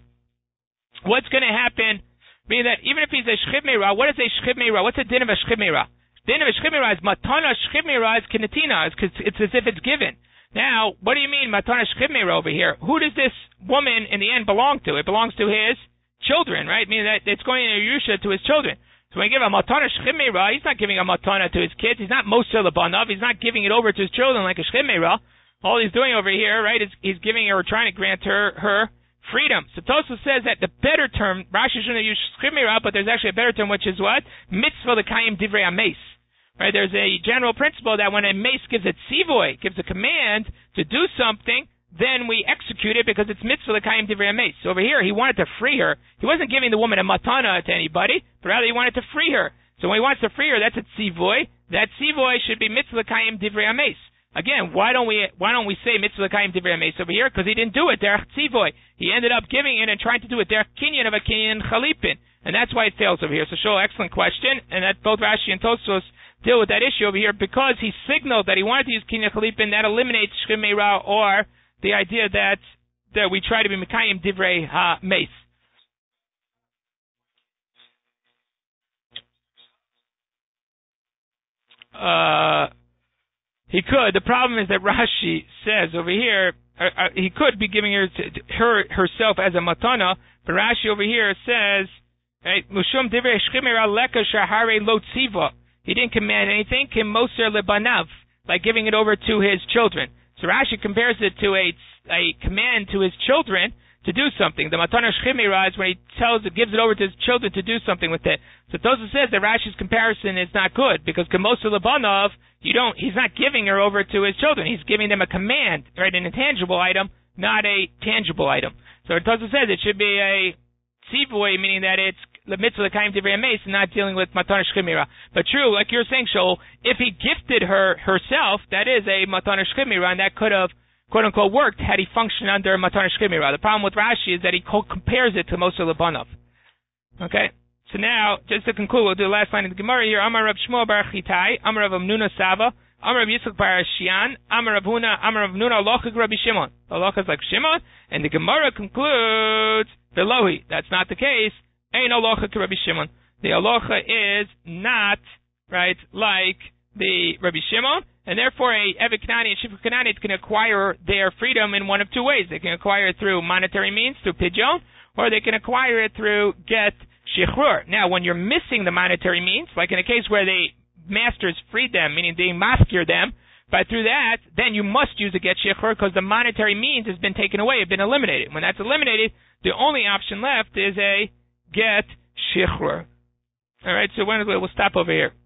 what's going to happen, meaning that even if he's a Shchiv Meira, what is a Shchiv Meira? What's the din of a Shchiv Meira? Din of a Shchiv Meira is matana. Shchiv Meira is kinatina. It's, it's as if it's given. Now, what do you mean matana Shchiv Meira over here? Who does this woman in the end belong to? It belongs to his children, right? Meaning that it's going in Yerusha to his children. So when you give a matana Shchiv Meira, he's not giving a matana to his kids. He's not Moser Lebanav. He's not giving it over to his children like a Shchiv Meira. All he's doing over here, right, is he's giving her or trying to grant her her freedom. So Tosfos says that the better term, Rashi shouldn't use Shchiv Meira, but there's actually a better term, which is what? Mitzvah l'kayim divrei ha-meis. Right? There's a general principle that when a mace gives a tzivoy, gives a command to do something, then we execute it because it's mitzvah l'kayim divrei ha-meis. So over here, he wanted to free her. He wasn't giving the woman a matana to anybody, but rather he wanted to free her. So when he wants to free her, that's a tzivoy. That tzivoy should be mitzvah l'kayim divrei ha-meis. Again, why don't we why don't we say mitzvah l'kayim divrei ha-meis over here? Because he didn't do it derech tzivoy. He ended up giving it and trying to do it derech kinyan of a kinyan chalipin, and that's why it fails over here. So, Shul, excellent question, and that both Rashi and Tosfos deal with that issue over here because he signaled that he wanted to use kinyan chalipin. That eliminates Shchiv Meira or the idea that that we try to be mekayim divrei ha-meis. Uh. He could. The problem is that Rashi says over here, uh, uh, he could be giving her to, to her herself as a matana, but Rashi over here says, right, Mushum divrei Shchiv Meira leka shahare lo tziva. He didn't command anything, kim moser lebanav, like giving it over to his children. So Rashi compares it to a a command to his children to do something. The matana Shchiv Meira is when he tells it, gives it over to his children to do something with it. So Tosfos says that Rashi's comparison is not good because kim moser lebanav, you don't. He's not giving her over to his children. He's giving them a command, right? An intangible item, not a tangible item. So Tosfos says it should be a tzivoy, meaning that it's the mitzvah l'kayim divrei ha-meis, and not dealing with matana Shchiv Meira. But true, like you're saying, Shol, if he gifted her herself, that is a matana Shchiv Meira, and that could have quote unquote worked had he functioned under matana Shchiv Meira. The problem with Rashi is that he compares it to Moser Lebanav. Okay. So now, just to conclude, we'll do the last line of the Gemara here. Amar Rav Shmuel bar Chitai, Amar Rav Amnuna Sava, Amar Rav Yitzchak bar Shian, Amar Rav Huna, Amar Rav Nuna, Alochik Rabbi Shimon. Alochik is like Shimon, and the Gemara concludes, Velohi. That's not the case. Ein Alochik Rabbi Shimon. The Alocha is not, right, like the Rabbi Shimon, and therefore a Evet Kanani and Shifra Kanani can acquire their freedom in one of two ways. They can acquire it through monetary means, through pidyon, or they can acquire it through get shichrur. Now, when you're missing the monetary means, like in a case where the masters freed them, meaning they maskir them, but through that, then you must use a get shichrur because the monetary means has been taken away, have been eliminated. When that's eliminated, the only option left is a get shichrur. All right, so we'll stop over here.